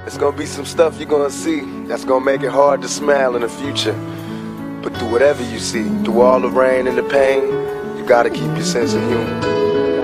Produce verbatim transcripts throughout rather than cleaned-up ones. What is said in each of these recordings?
It's gonna be some stuff you're gonna see that's gonna make it hard to smile in the future. But through whatever you see, through all the rain and the pain, you gotta keep your sense of humor.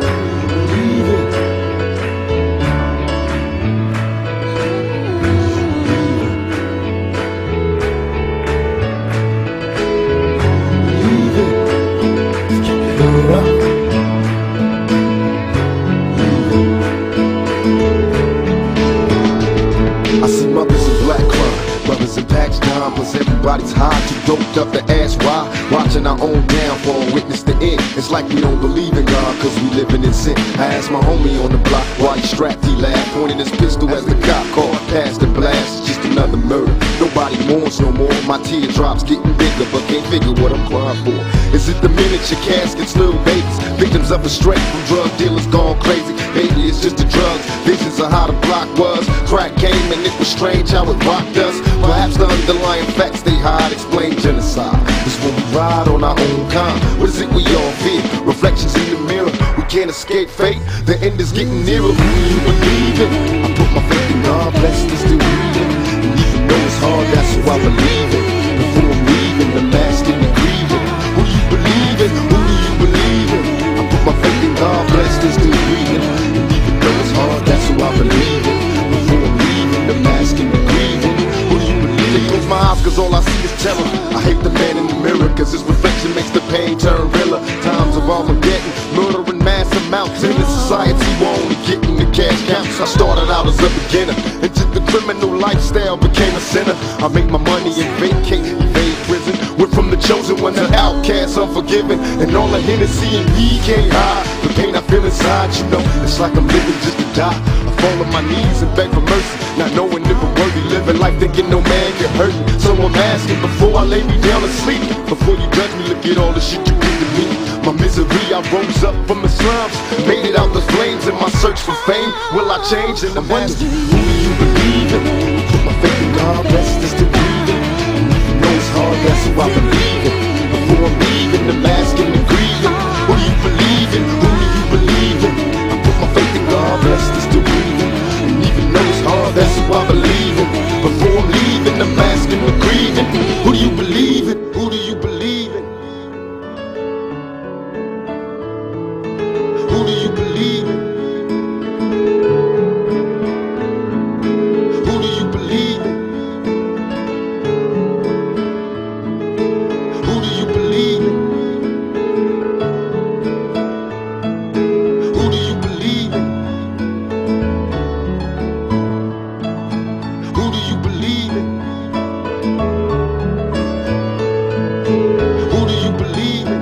I see mothers in black crime, brothers in packs down, plus everybody's high, too doped up to ask why. Watching our own downfall, witness the end. It's like we don't believe in God, cause we living in sin. I asked my homie on the block why he strapped, he laughed, pointing his pistol as the cop called past the blast. It's just another murder, nobody mourns no more. My teardrops getting bigger, but can't figure what I'm crying for. Is it the miniature caskets, little babies, victims of a straight from drug dealers gone crazy? Maybe it's just the drugs, visions of how the block was. Crack came and it was strange how it rocked us. Perhaps the underlying facts they hide explain genocide. It's when we ride on our own kind. What is it we all fear? Reflections in the mirror, we can't escape fate. The end is getting nearer. Who do you believe in? I put my faith in God, blessed and still breathing. And even though it's hard, that's who I believe in. Before I'm leaving, the mask and the grieving. Who do you believe in? Who do you believe in? I put my faith in God, blessed and still breathing. And even though it's hard, that's who I believe in. Before I'm leaving, the mask and the grieving. Who do you believe in? Close my eyes, cause all I see is terror. I hate the man in the mirror, cause his reflection makes the pain turn realer. Times of Armageddon, murder in mass amounts. In this society, we're only getting the cash counts. I started out as a beginner, into the criminal lifestyle, became a sinner. I make my money and vacate, evade prison. Went from the chosen one to outcast, unforgiven. And all the Hennessy and weed can't hide the pain I feel inside, you know. It's like I'm living just to die. I fall on my knees and beg for mercy, not knowing if I'm worthy. Living life thinking no man can hurt me. So I'm asking before I lay me down to sleep, before you judge me, look at all the shit you did to me. My misery, I rose up from the slums, made it out the flames in my search for fame. Will I change? And I'm asking, who do you believe in? Put my faith in God, blessed is to breathing. And even though it's hard, that's who I believe in. Before I'm leaving, the mask and the grieving. Who do you believe in? Who do you believe in? I put my faith in God, blessed is to breathing. And even though it's hard, that's who I believe in. Before I'm leaving, the mask and the grieving. Who do you believe in? Who do you believe in? Who do you believe in? Who do you believe in? Who do you believe in? Who do you believe in? Who do you believe in? Who do you believe in?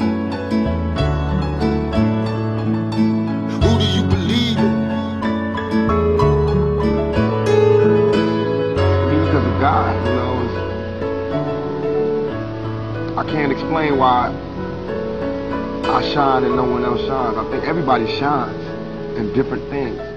Who do you believe in? Because of God, you know. I can't explain why I shine and no one else shines. I think everybody shines in different things.